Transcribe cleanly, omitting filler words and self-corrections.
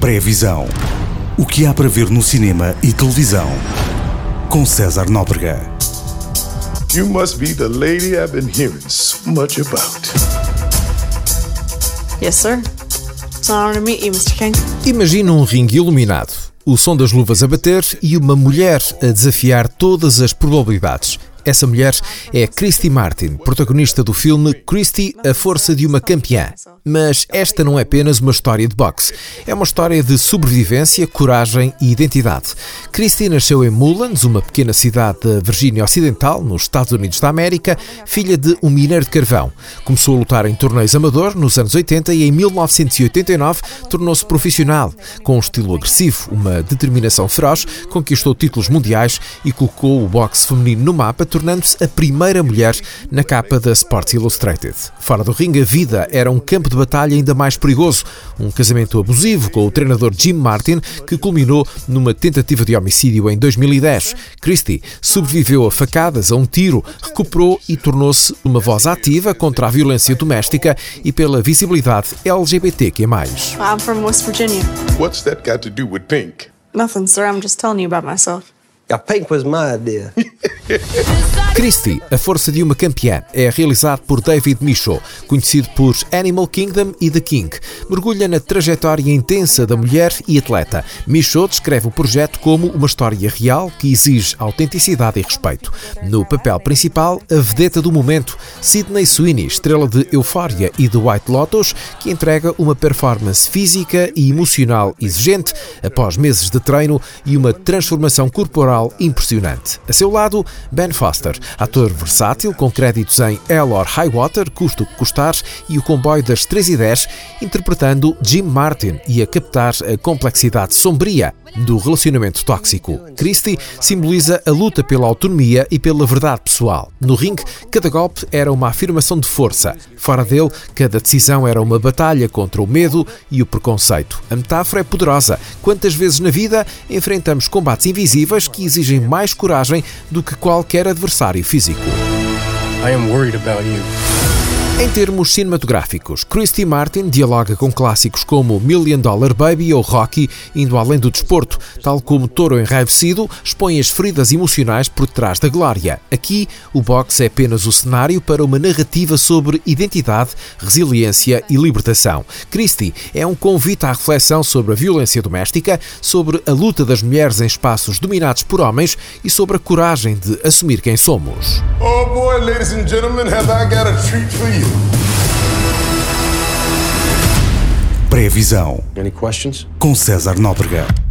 Pré-visão. O que há para ver no cinema e televisão. Com César Nóbrega. You must be the lady I've been hearing so much about. Yes, sir. It's an honor to meet you, Mr. King. Imagina um ringue iluminado, o som das luvas a bater e uma mulher a desafiar todas as probabilidades. Essa mulher é Christy Martin, protagonista do filme Christy, a força de uma campeã. Mas esta não é apenas uma história de boxe. É uma história de sobrevivência, coragem e identidade. Christy nasceu em Mullens, uma pequena cidade da Virgínia Ocidental, nos Estados Unidos da América, filha de um mineiro de carvão. Começou a lutar em torneios amador nos anos 80 e em 1989 tornou-se profissional. Com um estilo agressivo, uma determinação feroz, conquistou títulos mundiais e colocou o boxe feminino no mapa, tornando-se a primeira mulher na capa da Sports Illustrated. Fora do ringue, a vida era um campo de batalha ainda mais perigoso. Um casamento abusivo com o treinador Jim Martin, que culminou numa tentativa de homicídio em 2010. Christy sobreviveu a facadas, a um tiro, recuperou e tornou-se uma voz ativa contra a violência doméstica e pela visibilidade LGBTQ+. I'm from West Virginia. What's that got to do with Pink? Nothing, sir. I'm just telling you about myself. Pink was my idea. Christy, a força de uma campeã, é realizado por David Michôd, conhecido por Animal Kingdom e The King. Mergulha na trajetória intensa da mulher e atleta. Michôd descreve o projeto como uma história real que exige autenticidade e respeito. No papel principal, a vedeta do momento, Sydney Sweeney, estrela de Euphoria e The White Lotus, que entrega uma performance física e emocional exigente após meses de treino e uma transformação corporal impressionante. A seu lado, Ben Foster, ator versátil com créditos em Hell or High Water, Custa o que custar, e O Comboio das 3:10, interpretando Jim Martin e a captar a complexidade sombria do relacionamento tóxico. Christy simboliza a luta pela autonomia e pela verdade pessoal. No ringue, cada golpe era uma afirmação de força. Fora dele, cada decisão era uma batalha contra o medo e o preconceito. A metáfora é poderosa. Quantas vezes na vida enfrentamos combates invisíveis que exigem mais coragem do que qualquer adversário físico? I am worried about you. Em termos cinematográficos, Christy Martin dialoga com clássicos como Million Dollar Baby ou Rocky, indo além do desporto. Tal como Touro Enraivecido, expõe as feridas emocionais por trás da glória. Aqui, o boxe é apenas o cenário para uma narrativa sobre identidade, resiliência e libertação. Christy é um convite à reflexão sobre a violência doméstica, sobre a luta das mulheres em espaços dominados por homens e sobre a coragem de assumir quem somos. Oh boy, ladies and gentlemen, have I got a treat for you. Pré-visão. Any questions? Com César Nóbrega.